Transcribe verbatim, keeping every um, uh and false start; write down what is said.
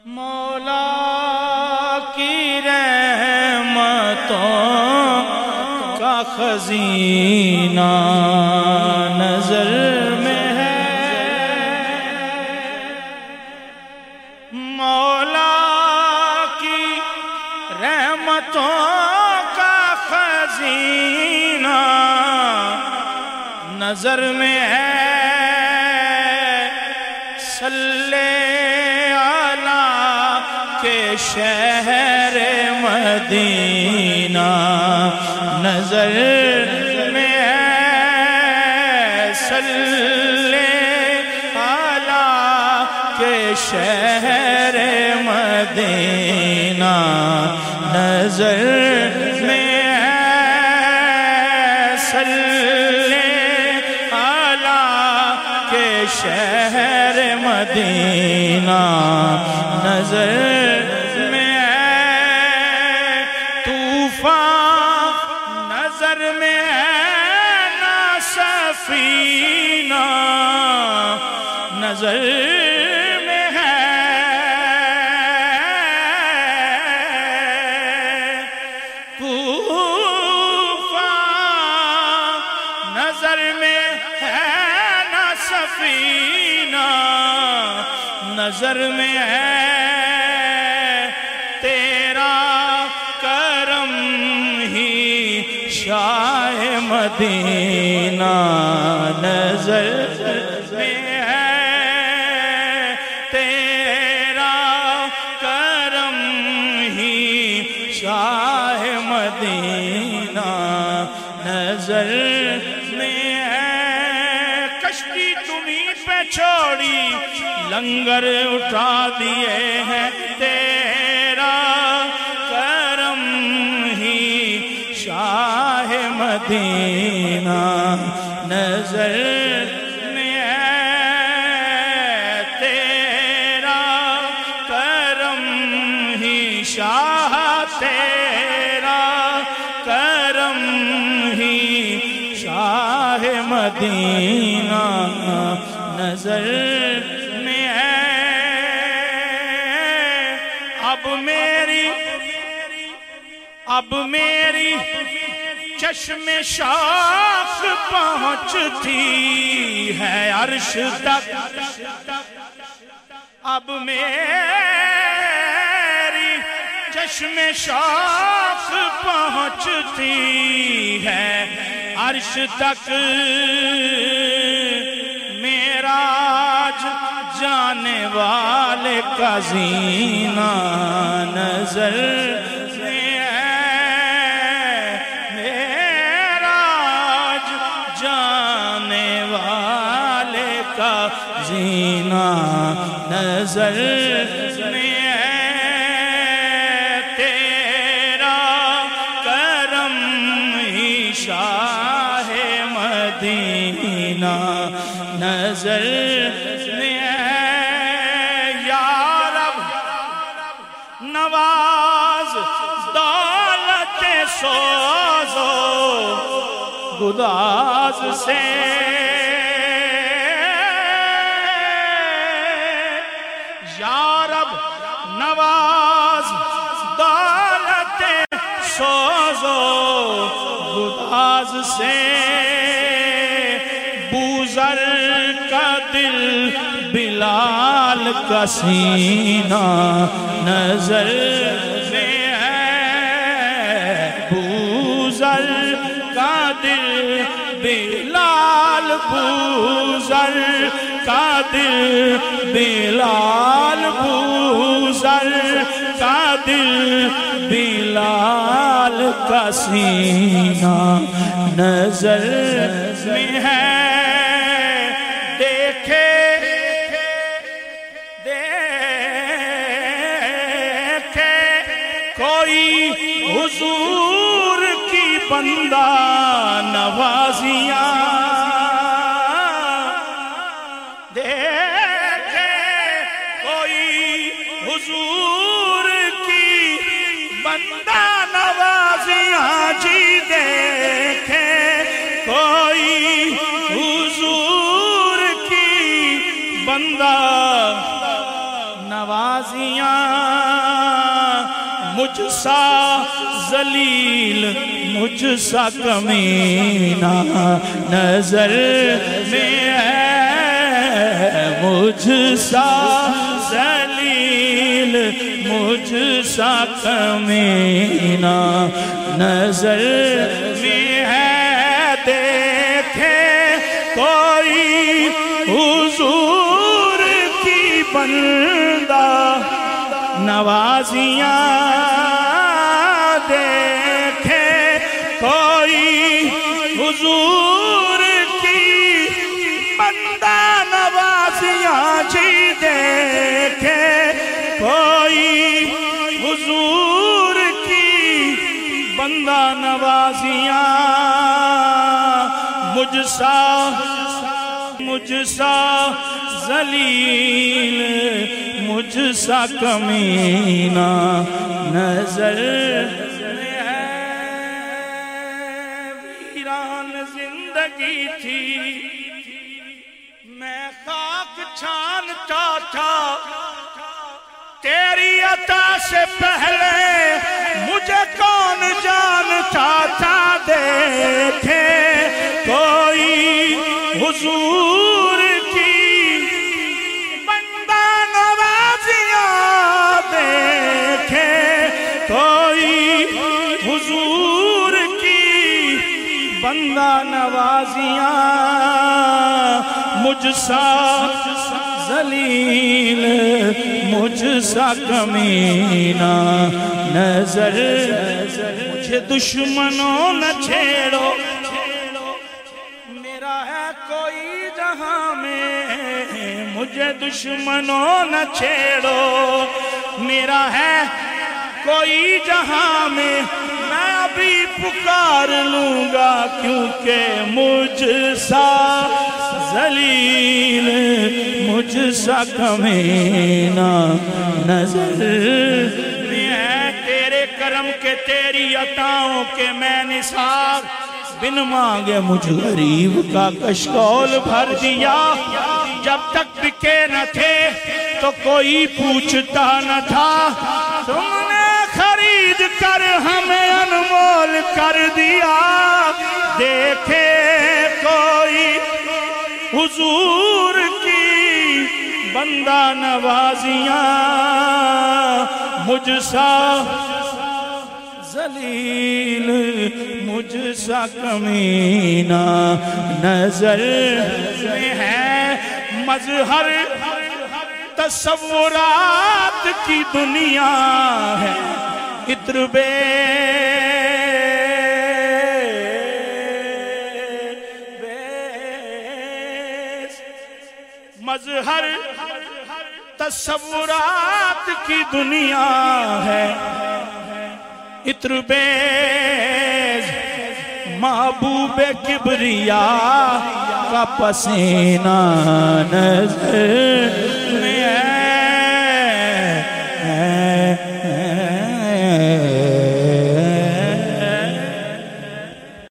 مولا کی رحمتوں کا خزینہ نظر میں ہے، مولا کی رحمتوں کا خزینہ نظر میں ہے۔ صلی کہ شہر مدینہ نظر میں ہے، صلی علی کہ شہر مدینہ نظر میں ہے، صلی علی کہ شہر مدینہ نظر میں ہے، طوفان نظر میں ہے، نہ سفینہ نظر میں ہے، طوفان نظر میں ہے، نہ سفینہ نظر میں ہے، شاہ مدینہ نظر میں ہے، تیرا کرم ہی شاہ مدینہ نظر میں ہے۔ کشتی تمہیں پہ چھوڑی لنگر اٹھا دیے ہیں، تیرا کرم ہی شاہ مدینہ نظر میں ہے، تیرا کرم ہی شاہ، تیرا کرم ہی شاہ مدینہ نظر میں ہے۔ اب میری اب میری چشم شوق پہنچتی ہے عرش تک، اب میری چشم شوق پہنچتی ہے عرش تک، معراج جانے والے کا زینہ نظر زینہ نظر میں ہے، تیرا کرم ہی شاہ مدینہ نظر میں ہے۔ یا رب نواز دولت سوز و گداز سے، یا رب نواز دولت سوز و گداز سے، بوذر کا دل بلال کا سینہ نظر میں ہے، بوذر کا دل بلال، بوذر کا دل بلال، بوذر کا دل بلال کا سینہ نظر میں ہے۔ دیکھے دیکھے کوئی حضور کی بندہ نوازیاں، حضور کی بندہ نوازیاں جی، دیکھے کوئی حضور کی بندہ نوازیاں مجھ سا ذلیل مجھ سا کمینہ نظر میں ہے، مجھ سا ذلیل مجھ سا کمینہ نظر میں ہے۔ دیکھے کوئی حضور کی بندہ نوازیاں، دیکھے کوئی حضور کی بندہ نوازیاں جی، دیکھے کوئی حضور کی بندہ نوازیاں، مجھ سا مجھ سا ذلیل مجھ سا کمینہ نظر میں ہے۔ ویران زندگی تھی میں خاک چھانتا تھا، تیری عطا سے پہلے مجھے کون جانتا تھا۔ دیکھے کوئی حضور کی بندہ نوازیاں، دیکھے کوئی حضور کی بندہ نوازیاں، مجھ سا ذلیل مجھ سا کمینہ نظر۔ مجھے دشمنوں نہ چھیڑو، میرا ہے کوئی جہاں میں، مجھے دشمنوں نہ چھیڑو، میرا ہے کوئی جہاں میں، میں ابھی پکار لوں گا کیونکہ مجھ سا ذلیل مجھ سا کمینہ نظر میں ہے۔ تیرے کرم کے تیری عطاؤں کے میں نثار، بن مانگے مجھ غریب کا کشکول بھر دیا۔ جب تک بکے نہ تھے تو کوئی پوچھتا نہ تھا، تم نے خرید کر ہمیں انمول کر دیا۔ دیکھے کوئی حضور کی بندہ نوازیاں، مجھ سا ذلیل مجھ سا کمینہ نظر میں ہے۔ مظہر تصورات کی دنیا ہے، عطر بیس، مظہر تصورات کی دنیا ہے، عطر بیز محبوب کبریا کا پسینہ نظر